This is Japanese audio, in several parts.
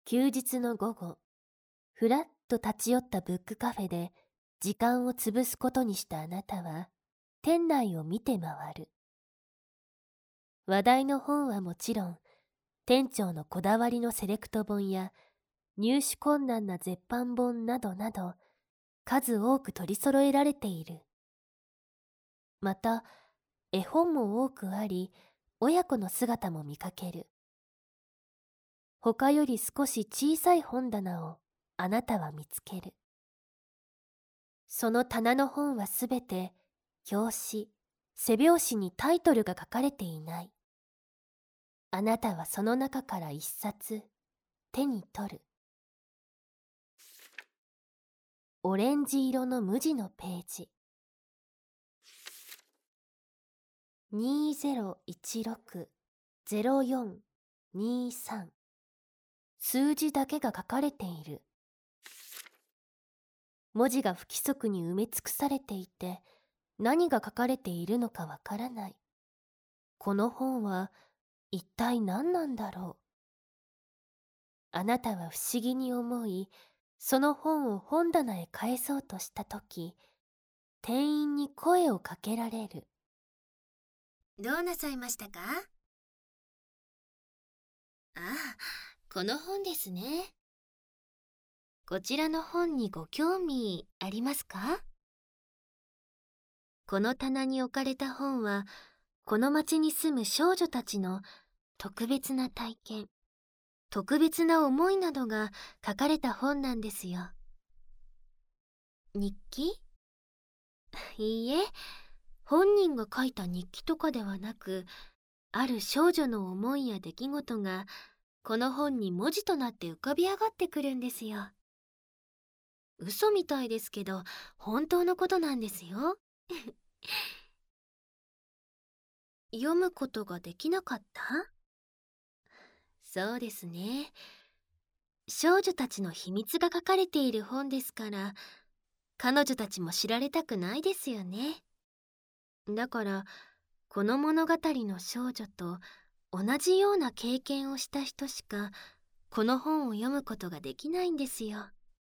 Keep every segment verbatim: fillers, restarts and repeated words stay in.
休日の午後、ふらっと立ち寄ったブックカフェで時間を潰すことにしたあなたは、店内を見て回る。話題の本はもちろん、店長のこだわりのセレクト本や、入手困難な絶版本などなど、数多く取り揃えられている。また、絵本も多くあり、親子の姿も見かける。他より少し小さい本棚をあなたは見つける。その棚の本はすべて、表紙、背表紙にタイトルが書かれていない。あなたはその中から一冊、手に取る。オレンジ色の無地のページ。にーぜろいちろく ぜろよん にーさん。数字だけが書かれている。文字が不規則に埋め尽くされていて、何が書かれているのかわからない。この本は一体何なんだろう。あなたは不思議に思い、その本を本棚へ返そうとしたとき、店員に声をかけられる。 どうなさいましたか？ああ、この本ですね。こちらの本にご興味ありますか？この棚に置かれた本は、この町に住む少女たちの特別な体験、特別な思いなどが書かれた本なんですよ。日記？いいえ、本人が書いた日記とかではなく、ある少女の思いや出来事がこの本に文字となって浮かび上がってくるんですよ。嘘みたいですけど、本当のことなんですよ。読むことができなかった？そうですね。少女たちの秘密が書かれている本ですから、彼女たちも知られたくないですよね。だから、この物語の少女と同じような経験をした人しか、この本を読むことができないんですよ。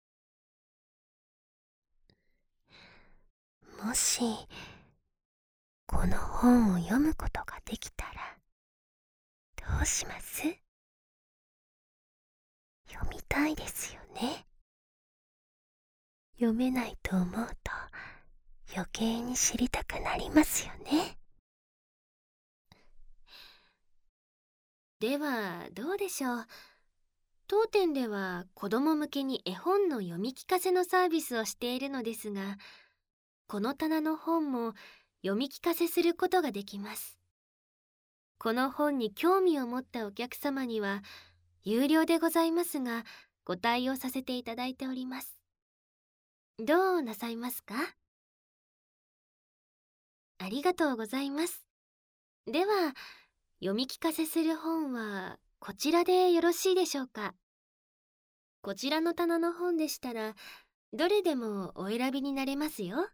もし、この本を読むことができたら、どうします？読みたいですよね。読めないと思うと、余計に知りたくなりますよね。 では、どうでしょう。当店では子供向けに絵本の読み聞かせのサービスをしているのですが、この棚の本も読み聞かせすることができます。この本に興味を持ったお客様には、有料でございますが、ご対応させていただいております。どうなさいますか？ありがとうございます。では、読み聞かせする本はこちらでよろしいでしょうか？こちらの棚の本でしたら、どれでもお選びになれますよ。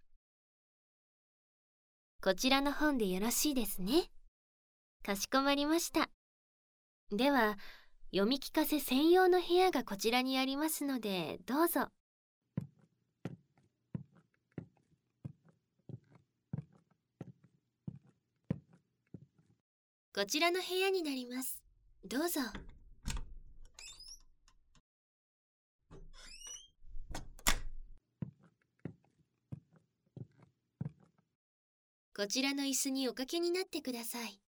こちらの本でよろしいですね。かしこまりました。では、読み聞かせ専用の部屋がこちらにありますので、どうぞ。こちらの部屋になります。どうぞ。こちらの椅子におかけになってください。